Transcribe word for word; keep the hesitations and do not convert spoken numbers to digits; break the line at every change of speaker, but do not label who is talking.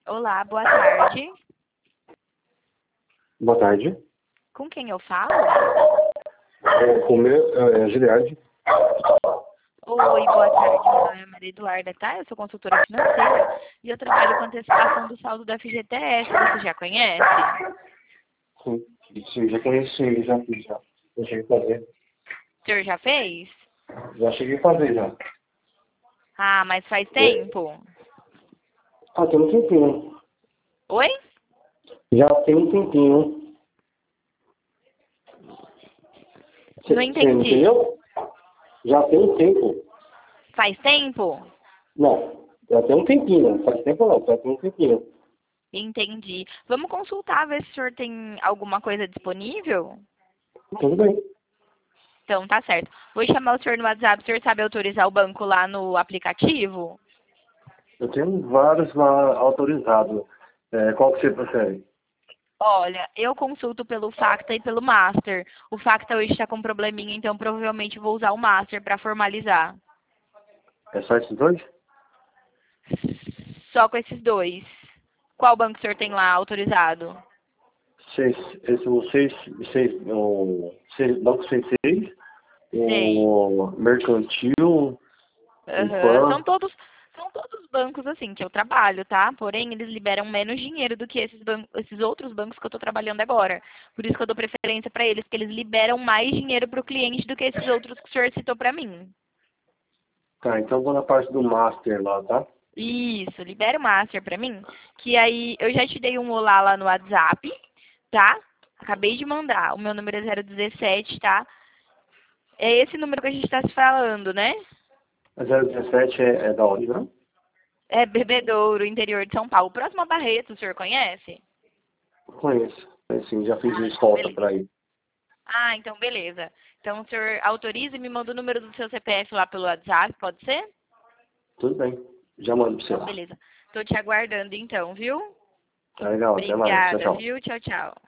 Olá, boa tarde.
Boa tarde.
Com quem eu falo?
É, o meu é Giliardi.
Oi, boa tarde. Meu nome é Maria Eduarda, tá? Eu sou consultora financeira e eu trabalho com antecipação do saldo do F G T S. Você já conhece?
Sim, sim, já conheço, sim, já fiz, já. Já cheguei a fazer.
O senhor já fez?
Já cheguei a fazer, já.
Ah, mas faz
É.
tempo?
Ah, tem um tempinho.
Oi?
Já tem um tempinho.
Não
Você
entendi.
entendeu? Já tem um tempo.
Faz tempo?
Não, já tem um tempinho. Não faz tempo não, já tem um tempinho.
Entendi. Vamos consultar, ver se o senhor tem alguma coisa disponível?
Tudo bem.
Então, tá certo. Vou chamar o senhor no WhatsApp. O senhor sabe autorizar o banco lá no aplicativo?
Eu tenho vários lá autorizados. É, qual que você prefere?
Olha, eu consulto pelo Facta e pelo Master. O Facta hoje está com probleminha, então provavelmente vou usar o Master para formalizar.
É só esses dois?
Só com esses dois. Qual banco o senhor tem lá autorizado?
Seis, esse, o seis, seis, o seis, Banco C seis,
Sei.
o Mercantil, o
Aham. São
Pan.
todos, são todos bancos assim que eu trabalho, tá? Porém, eles liberam menos dinheiro do que esses, ban esses outros bancos que eu estou trabalhando agora. Por isso que eu dou preferência para eles, porque eles liberam mais dinheiro para o cliente do que esses outros que o senhor citou para mim.
Tá, então vou na parte do Master lá, tá?
Isso, libera o Master pra mim, que aí eu já te dei um olá lá no WhatsApp, tá? Acabei de mandar. O meu número é zero dezessete, tá? É esse número que a gente tá se falando, né?
A zero dezessete é, é da onde, né?
É Bebedouro, interior de São Paulo. Próximo a Barreto, o senhor conhece?
Conheço. Conheço sim, já fiz
Ah, então
escolta
beleza.
pra ir.
Ah, então beleza. Então o senhor autoriza e me manda o número do seu C P F lá pelo WhatsApp, pode ser?
Tudo bem. Já mando pra você
Então
lá.
beleza. Tô te aguardando então, viu?
Tá legal, até mais. Tchau,
Obrigada,
tchau.
viu? Tchau, tchau.